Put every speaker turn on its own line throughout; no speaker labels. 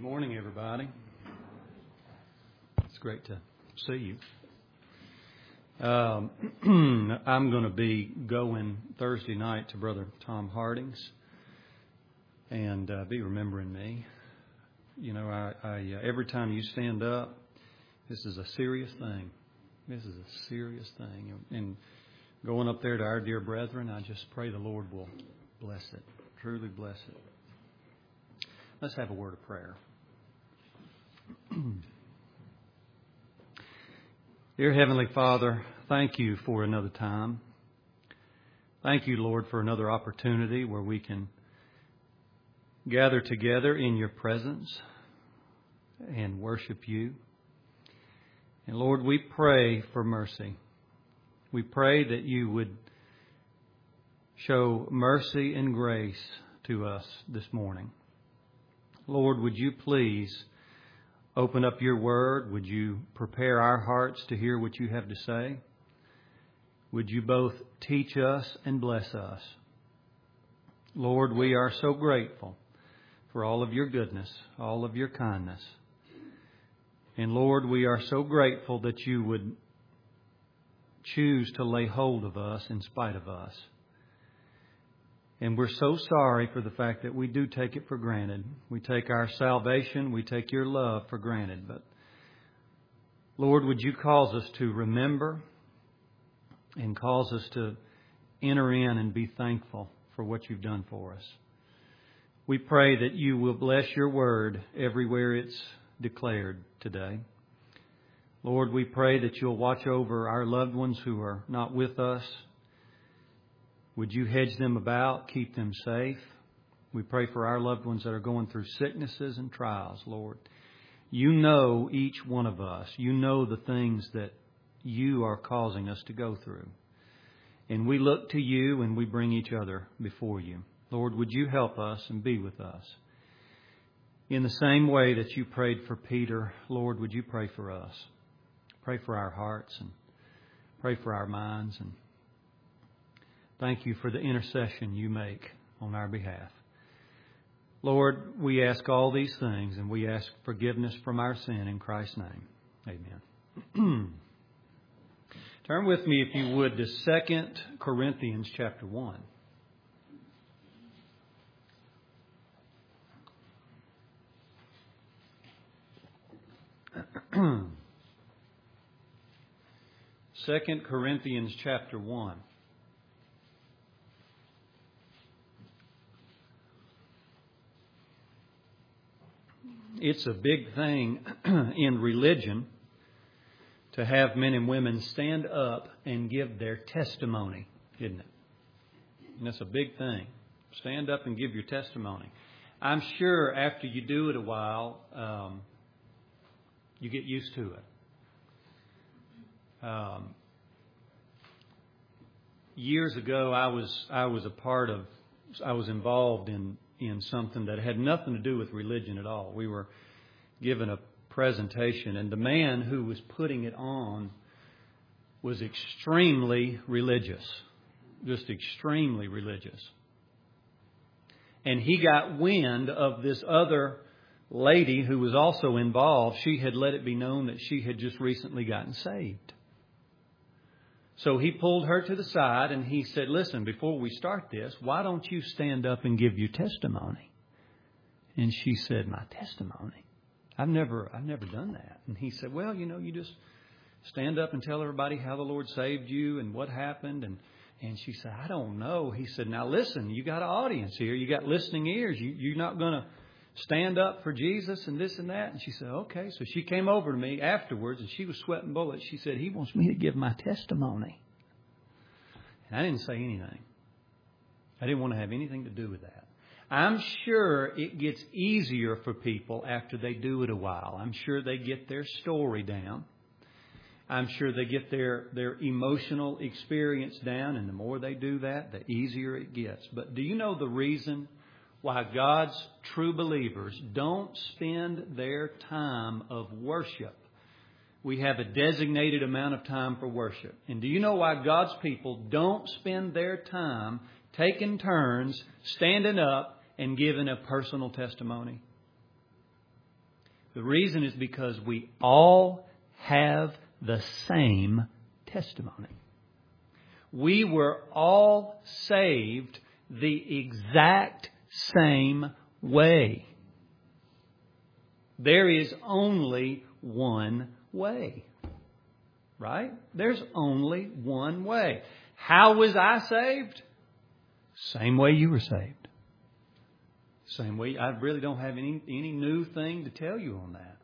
morning, everybody. It's great to see you. I'm going to be going Thursday night to Brother Tom Harding's and be remembering me. You know, I every time you stand up, this is a serious thing. This is a serious thing. And going up there to our dear brethren, I just pray the Lord will bless it, truly bless it. Let's have a word of prayer. Dear Heavenly Father, thank you for another time. Thank you, Lord, for another opportunity where we can gather together in your presence and worship you. And Lord, we pray for mercy. We pray that you would show mercy and grace to us this morning. Lord, would you please open up your word? Would you prepare our hearts to hear what you have to say? Would you both teach us and bless us? Lord, we are so grateful for all of your goodness, all of your kindness. And Lord, we are so grateful that you would choose to lay hold of us in spite of us. And we're so sorry for the fact that we do take it for granted. We take our salvation, we take your love for granted. But Lord, would you cause us to remember and cause us to enter in and be thankful for what you've done for us. We pray that you will bless your word everywhere it's declared today. Lord, we pray that you'll watch over our loved ones who are not with us. Would you hedge them about, keep them safe? We pray for our loved ones that are going through sicknesses and trials, Lord. You know each one of us. You know the things that you are causing us to go through. And we look to you and we bring each other before you. Lord, would you help us and be with us? In the same way that you prayed for Peter, Lord, would you pray for us? Pray for our hearts and pray for our minds, and thank you for the intercession you make on our behalf. Lord, we ask all these things, and we ask forgiveness from our sin in Christ's name. Amen. Turn with me, if you would, to 2 Corinthians chapter 1. Second Corinthians chapter 1. It's a big thing in religion to have men and women stand up and give their testimony, isn't it? And that's a big thing. Stand up and give your testimony. I'm sure after you do it a while, you get used to it. Years ago, I was involved in something that had nothing to do with religion at all. We were given a presentation, and the man who was putting it on was extremely religious, just extremely religious. And he got wind of this other lady who was also involved. She had let it be known that she had just recently gotten saved. So he pulled her to the side and he said, "Listen, before we start this, why don't you stand up and give your testimony?" And she said, "My testimony? I've never done that." And he said, "Well, you just stand up and tell everybody how the Lord saved you and what happened." And she said, "I don't know." He said, "Now listen, you got an audience here. You got listening ears. You're not going to stand up for Jesus and this and that." And she said, "Okay." So she came over to me afterwards and she was sweating bullets. She said, "He wants me to give my testimony." And I didn't say anything. I didn't want to have anything to do with that. I'm sure it gets easier for people after they do it a while. I'm sure they get their story down. I'm sure they get their emotional experience down. And the more they do that, the easier it gets. But do you know the reason why God's true believers don't spend their time of worship? We have a designated amount of time for worship. And do you know why God's people don't spend their time taking turns, standing up, and giving a personal testimony? The reason is because we all have the same testimony. We were all saved the exact same way. There is only one way. Right? There's only one way. How was I saved? Same way you were saved. Same way. I really don't have any new thing to tell you on that.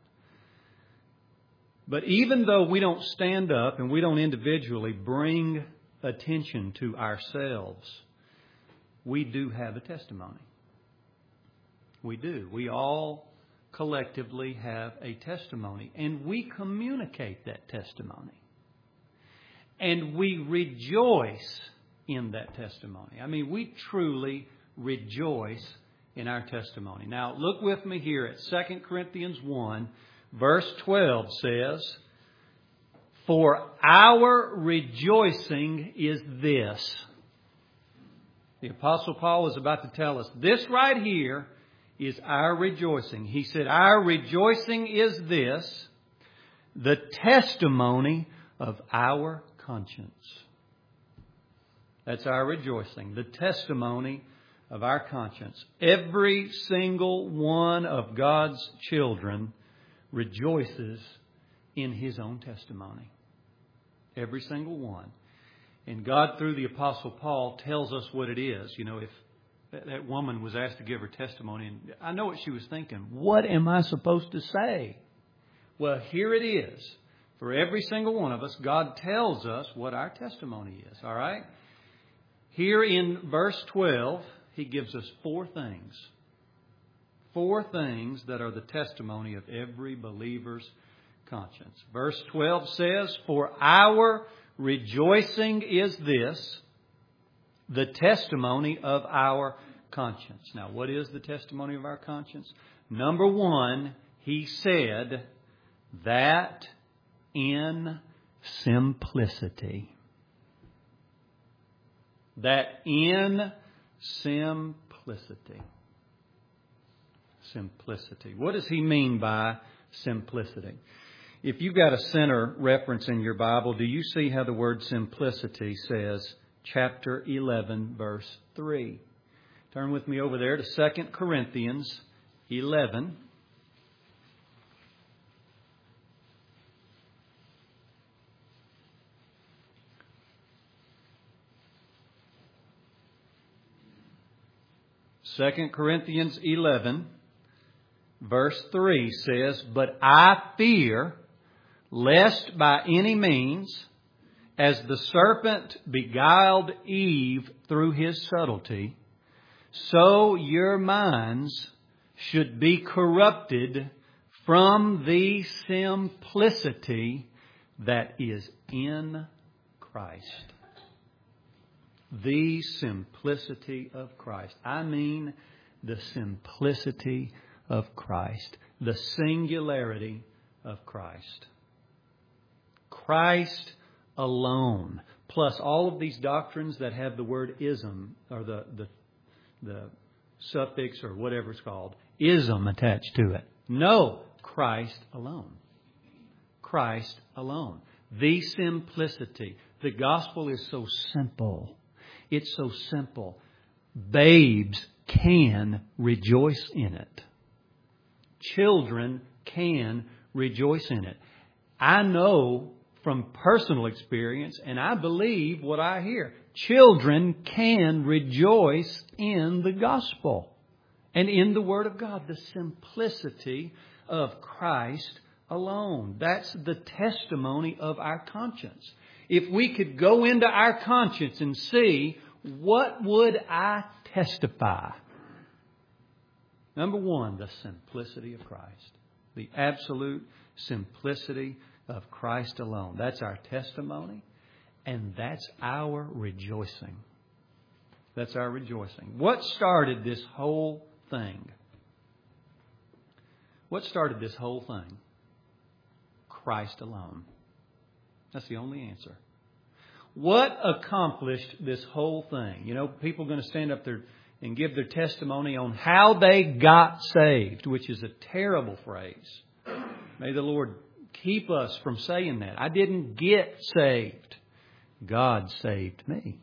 But even though we don't stand up and we don't individually bring attention to ourselves, we do have a testimony. We do. We all collectively have a testimony, and we communicate that testimony. And we rejoice in that testimony. I mean, we truly rejoice in our testimony. Now, look with me here at 2 Corinthians 1, verse 12 says, "For our rejoicing is this." The Apostle Paul is about to tell us this right here is our rejoicing. He said, "Our rejoicing is this, the testimony of our conscience." That's our rejoicing, the testimony of our conscience. Every single one of God's children rejoices in his own testimony. Every single one. And God, through the Apostle Paul, tells us what it is. You know, if that woman was asked to give her testimony, and I know what she was thinking. What am I supposed to say? Well, here it is. For every single one of us, God tells us what our testimony is. All right? Here in verse 12, He gives us four things. Four things that are the testimony of every believer's conscience. Verse 12 says, "For our rejoicing is this, the testimony of our conscience." Now, what is the testimony of our conscience? Number one, he said, that in simplicity. That in simplicity. Simplicity. What does he mean by simplicity? If you've got a center reference in your Bible, do you see how the word simplicity says chapter 11, verse 3? Turn with me over there to 2 Corinthians 11. Second Corinthians 11, verse 3 says, "But I fear, lest by any means, as the serpent beguiled Eve through his subtlety, so your minds should be corrupted from the simplicity that is in Christ." The simplicity of Christ. I mean the simplicity of Christ. The singularity of Christ. Christ alone. Plus all of these doctrines that have the word ism, or the suffix or whatever it's called, ism attached to it. No, Christ alone. Christ alone. The simplicity. The gospel is so simple. It's so simple. Babes can rejoice in it. Children can rejoice in it. I know from personal experience, and I believe what I hear. Children can rejoice in the gospel and in the Word of God. The simplicity of Christ alone. That's the testimony of our conscience. If we could go into our conscience and see, what would I testify? Number one, the simplicity of Christ. The absolute simplicity of Christ alone. That's our testimony, and that's our rejoicing. That's our rejoicing. What started this whole thing? What started this whole thing? Christ alone. That's the only answer. What accomplished this whole thing? You know, people are going to stand up there and give their testimony on how they got saved, which is a terrible phrase. May the Lord keep us from saying that. I didn't get saved. God saved me.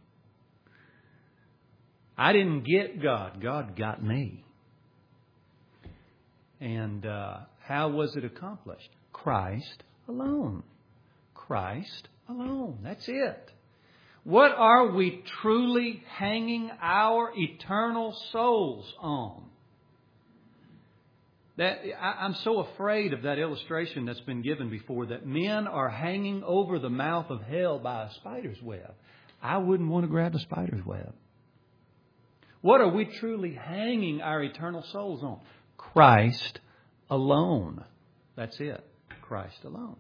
I didn't get God. God got me. And how was it accomplished? Christ alone. Christ alone. That's it. What are we truly hanging our eternal souls on? I'm so afraid of that illustration that's been given before, that men are hanging over the mouth of hell by a spider's web. I wouldn't want to grab a spider's web. What are we truly hanging our eternal souls on? Christ alone. That's it. Christ alone.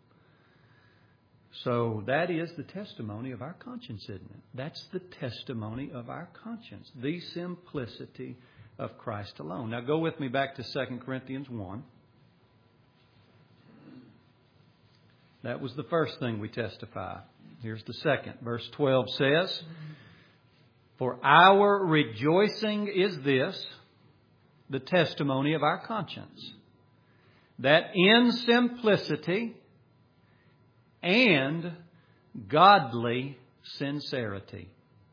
So that is the testimony of our conscience, isn't it? That's the testimony of our conscience. The simplicity of Christ alone. Now go with me back to 2 Corinthians 1. That was the first thing we testify. Here's the second. Verse 12 says, "For our rejoicing is this, the testimony of our conscience, that in simplicity and godly sincerity."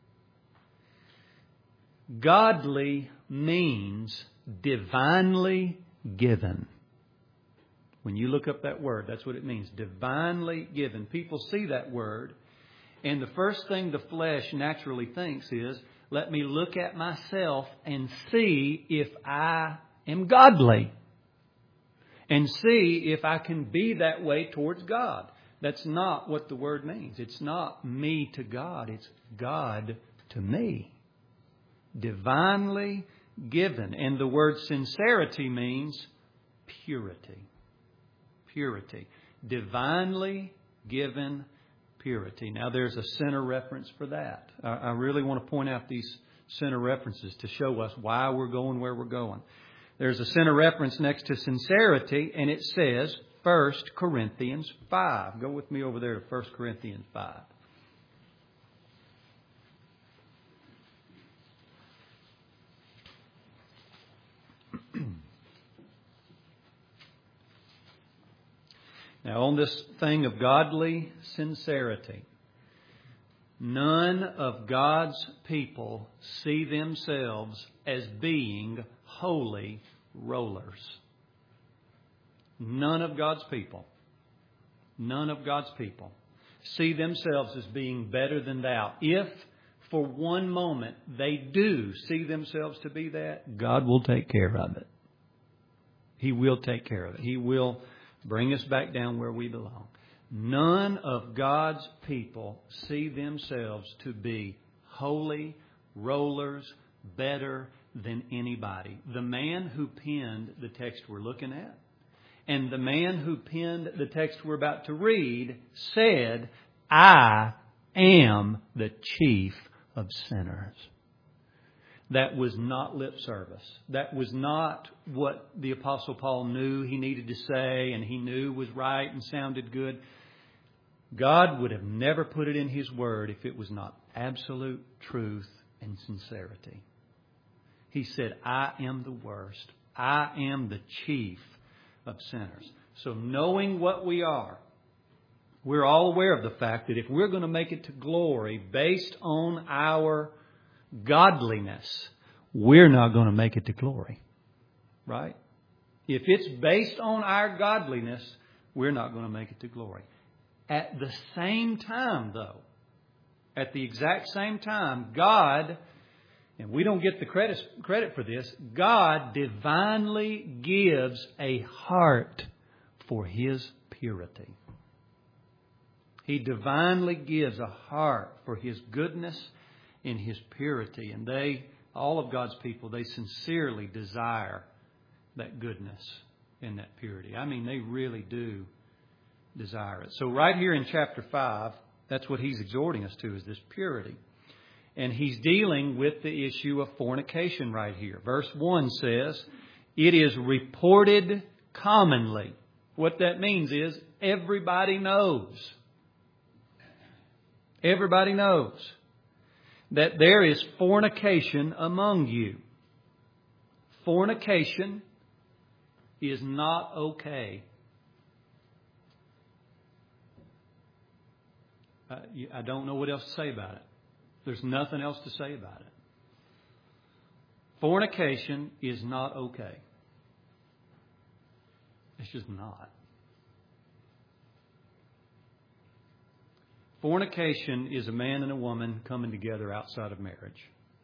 Godly means divinely given. When you look up that word, that's what it means. Divinely given. People see that word, and the first thing the flesh naturally thinks is, let me look at myself and see if I am godly. And see if I can be that way towards God. That's not what the word means. It's not me to God. It's God to me. Divinely given. And the word sincerity means purity. Purity. Divinely given purity. Now there's a center reference for that. I really want to point out these center references to show us why we're going where we're going. There's a center reference next to sincerity, and it says 1 Corinthians 5. Go with me over there to 1 Corinthians 5. Now, on this thing of godly sincerity, none of God's people see themselves as being holy rollers. None of God's people see themselves as being better than thou. If for one moment they do see themselves to be that, God will take care of it. He will take care of it. He will bring us back down where we belong. None of God's people see themselves to be holy rollers, better than anybody. The man who penned the text we're looking at and the man who penned the text we're about to read said, "I am the chief of sinners." That was not lip service. That was not what the Apostle Paul knew he needed to say and he knew was right and sounded good. God would have never put it in His Word if it was not absolute truth and sincerity. He said, "I am the worst. I am the chief of sinners." So knowing what we are, we're all aware of the fact that if we're going to make it to glory based on our godliness, we're not going to make it to glory. Right? If it's based on our godliness, we're not going to make it to glory. At the same time, though, at the exact same time, God, and we don't get the credit for this, God divinely gives a heart for His purity. He divinely gives a heart for His goodness and His purity. And all of God's people, they sincerely desire that goodness and that purity. I mean, they really do desire it. So right here in chapter 5, that's what he's exhorting us to, is this purity. And he's dealing with the issue of fornication right here. Verse 1 says, "It is reported commonly." What that means is everybody knows. Everybody knows that there is fornication among you. Fornication is not okay I don't know what else to say about it. There's nothing else to say about it. Fornication is not okay. It's just not. Fornication is a man and a woman coming together outside of marriage.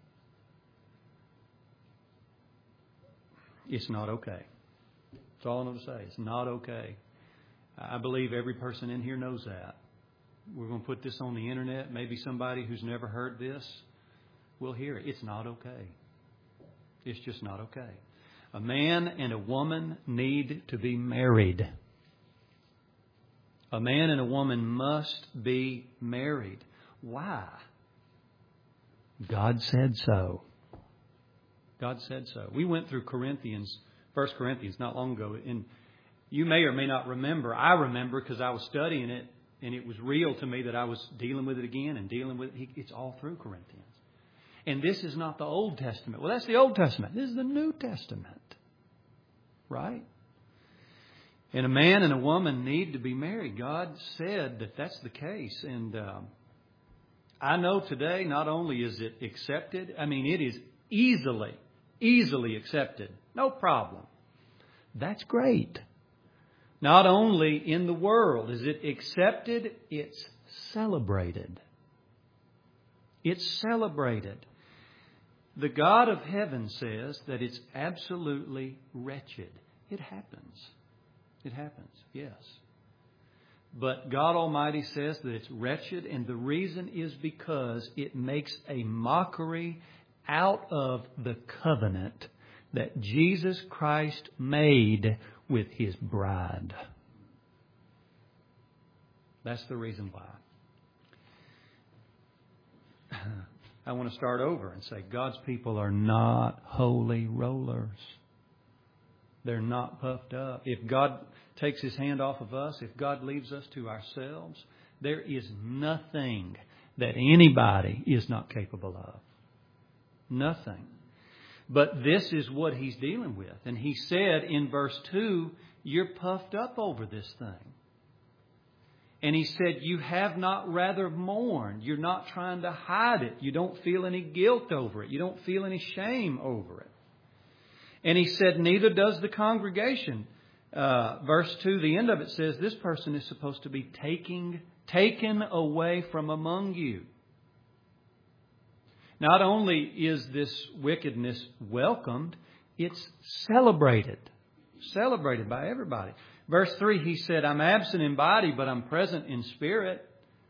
It's not okay. That's all I'm going to say. It's not okay. I believe every person in here knows that. We're going to put this on the internet. Maybe somebody who's never heard this will hear it. It's not okay. It's just not okay. A man and a woman need to be married. A man and a woman must be married. Why? God said so. God said so. We went through 1 Corinthians not long ago, and you may or may not remember. I remember because I was studying it, and it was real to me that I was dealing with it again and dealing with it. It's all through Corinthians. And this is not the Old Testament. Well, that's the Old Testament. This is the New Testament. Right? And a man and a woman need to be married. God said that that's the case. And I know today not only is it accepted, it is easily accepted. No problem. That's great. Not only in the world is it accepted, it's celebrated. It's celebrated. The God of heaven says that it's absolutely wretched. It happens. It happens, yes. But God Almighty says that it's wretched, and the reason is because it makes a mockery out of the covenant that Jesus Christ made with His bride. That's the reason why. I want to start over and say God's people are not holy rollers. They're not puffed up. If God takes His hand off of us, if God leaves us to ourselves, there is nothing that anybody is not capable of. Nothing. But this is what He's dealing with. And He said in verse 2, you're puffed up over this thing. And He said, you have not rather mourned. You're not trying to hide it. You don't feel any guilt over it. You don't feel any shame over it. And He said, neither does the congregation. Verse 2, the end of it says, this person is supposed to be taken away from among you. Not only is this wickedness welcomed, it's celebrated. Celebrated by everybody. Verse 3, He said, I'm absent in body, but I'm present in spirit.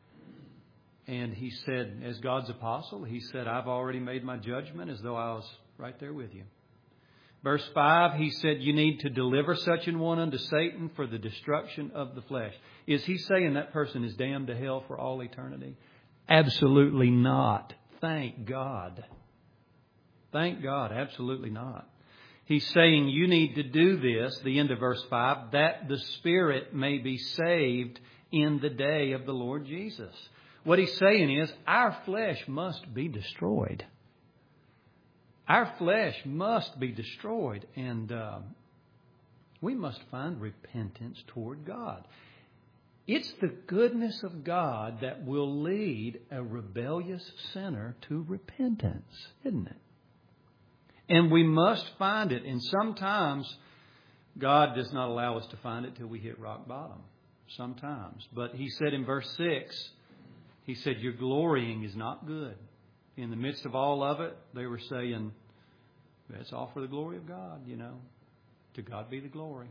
And He said, as God's apostle, He said, I've already made my judgment as though I was right there with you. Verse 5, He said, you need to deliver such an one unto Satan for the destruction of the flesh. Is He saying that person is damned to hell for all eternity? Absolutely not. Thank God. Thank God. Absolutely not. He's saying you need to do this, the end of verse 5, that the spirit may be saved in the day of the Lord Jesus. What He's saying is our flesh must be destroyed. Our flesh must be destroyed, and we must find repentance toward God. It's the goodness of God that will lead a rebellious sinner to repentance, isn't it? And we must find it. And sometimes God does not allow us to find it till we hit rock bottom. Sometimes. But He said in verse 6, He said, your glorying is not good. In the midst of all of it, they were saying, that's all for the glory of God, To God be the glory.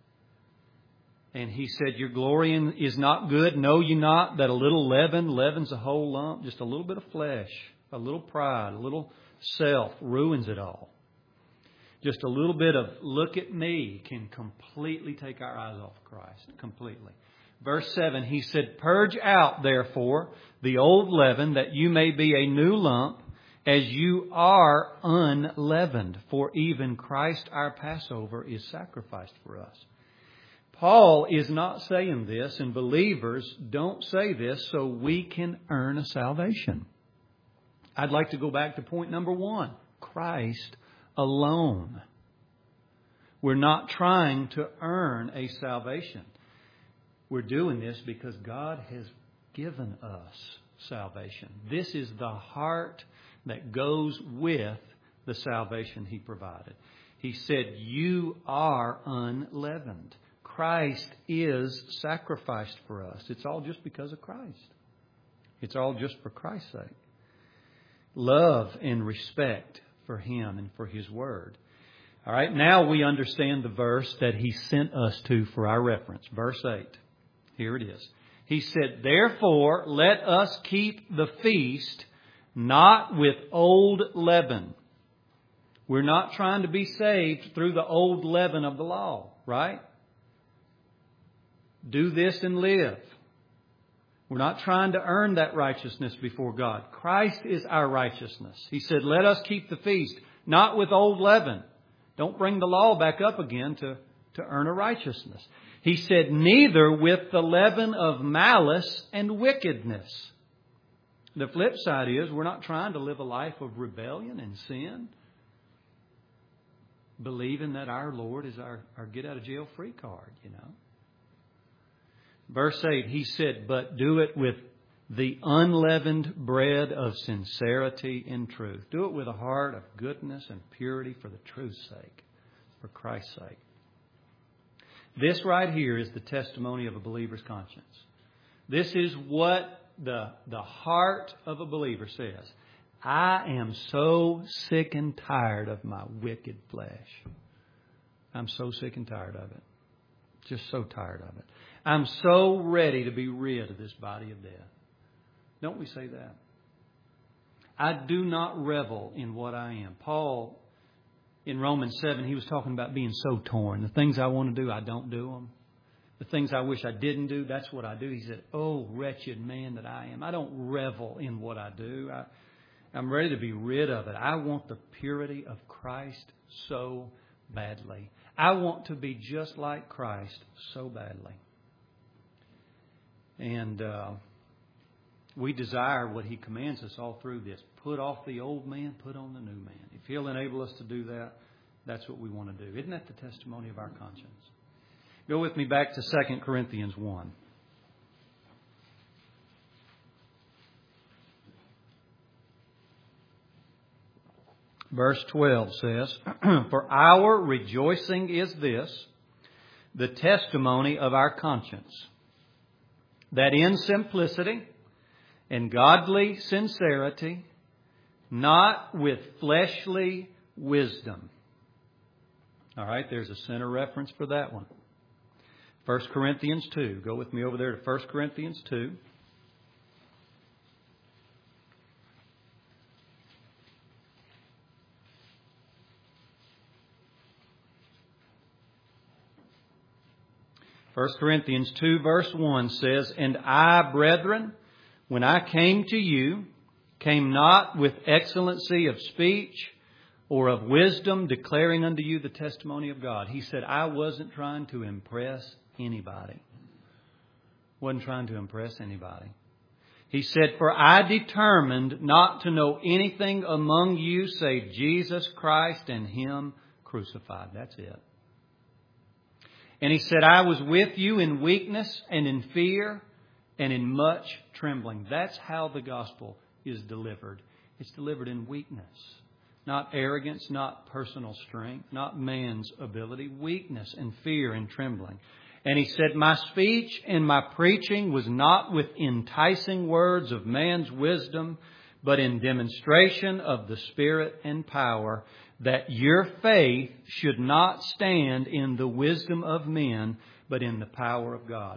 And He said, your glorying is not good. Know you not that a little leaven's a whole lump, just a little bit of flesh, a little pride, a little self ruins it all. Just a little bit of look at me can completely take our eyes off Christ. Completely. Verse 7, He said, purge out, therefore, the old leaven, that you may be a new lump, as you are unleavened. For even Christ our Passover is sacrificed for us. Paul is not saying this, and believers don't say this so we can earn a salvation. I'd like to go back to point number 1. Christ alone. We're not trying to earn a salvation. We're doing this because God has given us salvation. This is the heart that goes with the salvation He provided. He said, you are unleavened. Christ is sacrificed for us. It's all just because of Christ. It's all just for Christ's sake. Love and respect for Him and for His Word. All right, now we understand the verse that He sent us to for our reference. Verse 8. Here it is. He said, therefore, let us keep the feast not with old leaven. We're not trying to be saved through the old leaven of the law, right? Do this and live. We're not trying to earn that righteousness before God. Christ is our righteousness. He said, let us keep the feast, not with old leaven. Don't bring the law back up again to earn a righteousness. He said, neither with the leaven of malice and wickedness. The flip side is we're not trying to live a life of rebellion and sin, believing that our Lord is our get-out-of-jail-free card, you know. Verse 8, He said, but do it with the unleavened bread of sincerity and truth. Do it with a heart of goodness and purity for the truth's sake, for Christ's sake. This right here is the testimony of a believer's conscience. This is what the heart of a believer says. I am so sick and tired of my wicked flesh. I'm so sick and tired of it. Just so tired of it. I'm so ready to be rid of this body of death. Don't we say that? I do not revel in what I am. Paul, in Romans 7, he was talking about being so torn. The things I want to do, I don't do them. The things I wish I didn't do, that's what I do. He said, oh, wretched man that I am. I don't revel in what I do. I'm ready to be rid of it. I want the purity of Christ so badly. I want to be just like Christ so badly. And we desire what He commands us all through this. Put off the old man, put on the new man. If He'll enable us to do that, that's what we want to do. Isn't that the testimony of our conscience? Go with me back to 2 Corinthians 1. Verse 12 says, for our rejoicing is this, the testimony of our conscience, that in simplicity and godly sincerity, not with fleshly wisdom. All right, there's a center reference for that one. 1 Corinthians 2. Go with me over there to 1 Corinthians 2. First Corinthians 2 verse 1 says, and I, brethren, when I came to you, came not with excellency of speech or of wisdom, declaring unto you the testimony of God. He said, I wasn't trying to impress anybody. Wasn't trying to impress anybody. He said, for I determined not to know anything among you save Jesus Christ and Him crucified. That's it. And he said, I was with you in weakness and in fear and in much trembling. That's how the gospel is delivered. It's delivered in weakness. Not arrogance, not personal strength, not man's ability. Weakness and fear and trembling. And he said, my speech and my preaching was not with enticing words of man's wisdom, but in demonstration of the Spirit and power, that your faith should not stand in the wisdom of men, but in the power of God.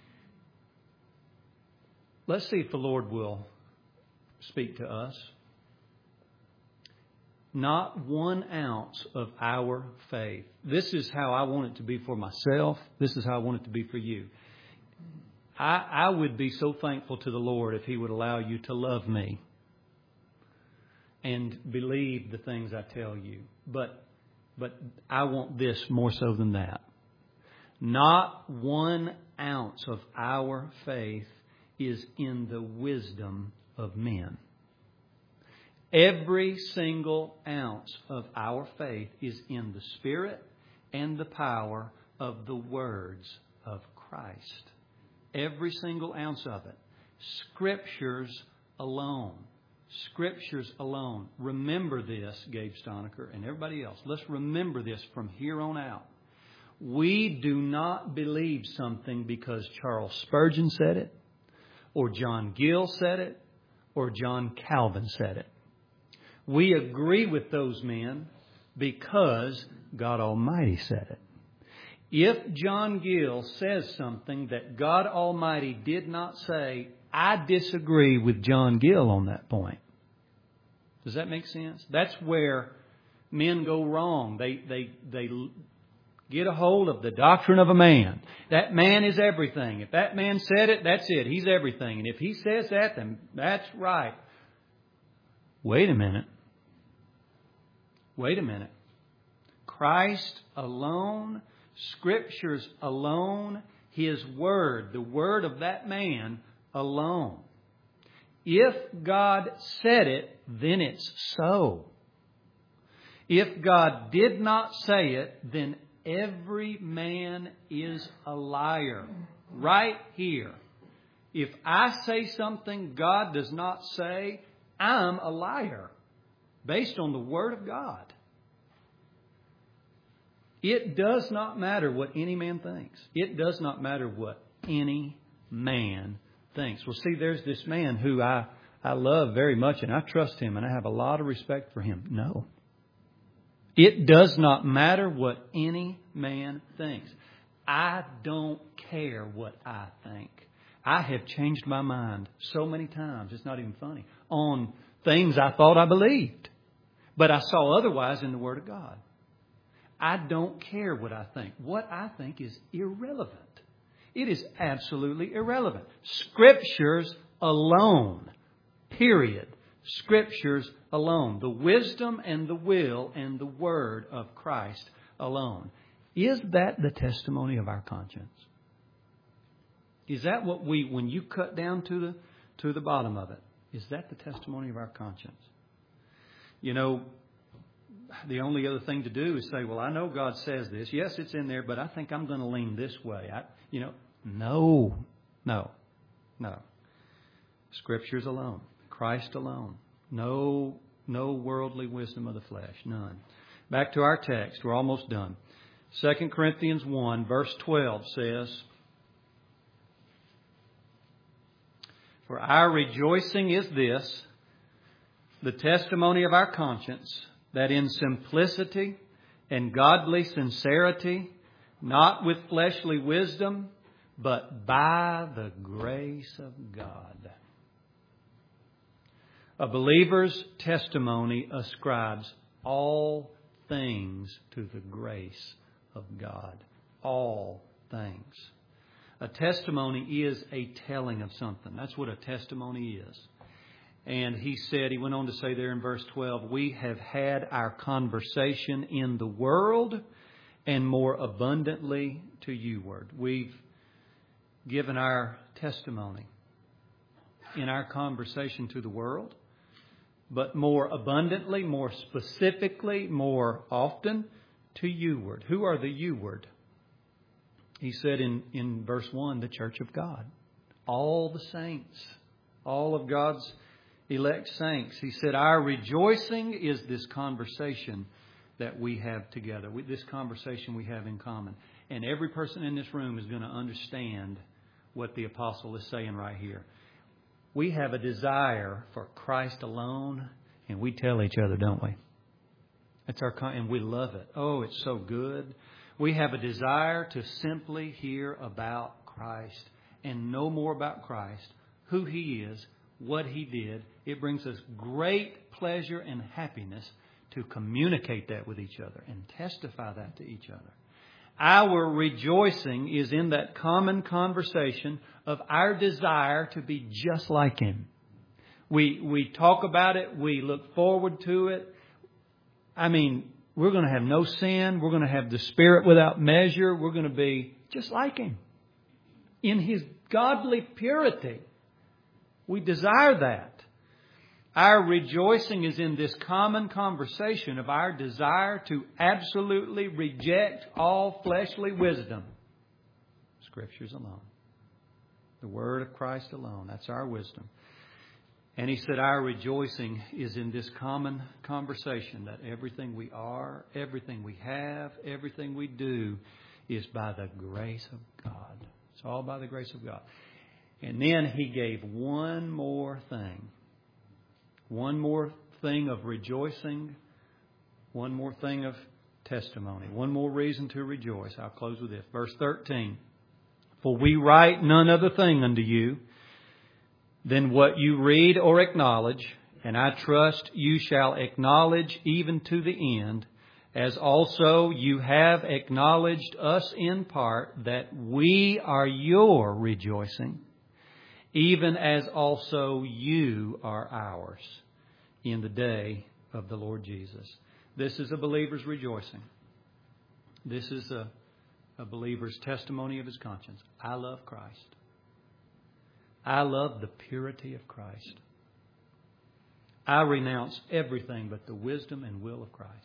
Let's see if the Lord will speak to us. Not 1 ounce of our faith. This is how I want it to be for myself. This is how I want it to be for you. I would be so thankful to the Lord if He would allow you to love me and believe the things I tell you. But I want this more so than that. Not 1 ounce of our faith is in the wisdom of men. Every single ounce of our faith is in the Spirit and the power of the words of Christ. Every single ounce of it. Scriptures alone. Scriptures alone. Remember this, Gabe Stonecker and everybody else. Let's remember this from here on out. We do not believe something because Charles Spurgeon said it, or John Gill said it, or John Calvin said it. We agree with those men because God Almighty said it. If John Gill says something that God Almighty did not say, I disagree with John Gill on that point. Does that make sense? That's where men go wrong. They get a hold of the doctrine of a man. That man is everything. If that man said it, that's it. He's everything. And if he says that, then that's right. Wait a minute. Wait a minute. Christ alone, Scriptures alone, His Word, the Word of that man alone. If God said it, then it's so. If God did not say it, then every man is a liar. Right here. If I say something God does not say, I'm a liar. Based on the Word of God. It does not matter what any man thinks. It does not matter what any man thinks. Well, see, there's this man who I love very much and I trust him and I have a lot of respect for him. No. It does not matter what any man thinks. I don't care what I think. I have changed my mind so many times, it's not even funny, on things I thought I believed. But I saw otherwise in the Word of God. I don't care what I think. What I think is irrelevant. It is absolutely irrelevant. Scriptures alone. Period. Scriptures alone. The wisdom and the will and the Word of Christ alone. Is that the testimony of our conscience? Is that what when you cut down to the bottom of it, is that the testimony of our conscience? You know, the only other thing to do is say, well, I know God says this. Yes, it's in there, but I think I'm going to lean this way. No. Scriptures alone. Christ alone. No worldly wisdom of the flesh. None. Back to our text. We're almost done. 2 Corinthians 1, verse 12 says, For our rejoicing is this, the testimony of our conscience, that in simplicity and godly sincerity, not with fleshly wisdom, but by the grace of God. A believer's testimony ascribes all things to the grace of God. All things. A testimony is a telling of something. That's what a testimony is. And he went on to say there in verse 12, we have had our conversation in the world and more abundantly to youward. We've given our testimony in our conversation to the world, but more abundantly, more specifically, more often to youward. Who are the youward? He said in verse 1, the church of God. All the saints, all of God's elect saints. He said, our rejoicing is this conversation that we have together. This conversation we have in common. And every person in this room is going to understand what the apostle is saying right here. We have a desire for Christ alone, and we tell each other, don't we? And we love it. Oh, it's so good. We have a desire to simply hear about Christ and know more about Christ, who He is, what He did. It brings us great pleasure and happiness to communicate that with each other and testify that to each other. Our rejoicing is in that common conversation of our desire to be just like Him. We talk about it. We look forward to it. I mean, we're going to have no sin. We're going to have the Spirit without measure. We're going to be just like Him in His godly purity. We desire that. Our rejoicing is in this common conversation of our desire to absolutely reject all fleshly wisdom. Scriptures alone. The Word of Christ alone. That's our wisdom. And he said our rejoicing is in this common conversation that everything we are, everything we have, everything we do is by the grace of God. It's all by the grace of God. And then he gave one more thing. One more thing of rejoicing. One more thing of testimony. One more reason to rejoice. I'll close with this. Verse 13. For we write none other thing unto you than what you read or acknowledge, and I trust you shall acknowledge even to the end, as also you have acknowledged us in part, that we are your rejoicing, even as also you are ours in the day of the Lord Jesus. This is a believer's rejoicing. This is a believer's testimony of his conscience. I love Christ. I love the purity of Christ. I renounce everything but the wisdom and will of Christ.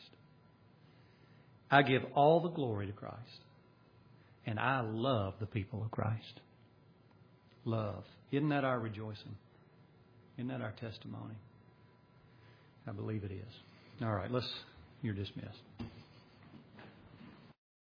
I give all the glory to Christ. And I love the people of Christ. Love. Isn't that our rejoicing? Isn't that our testimony? I believe it is. All right, you're dismissed.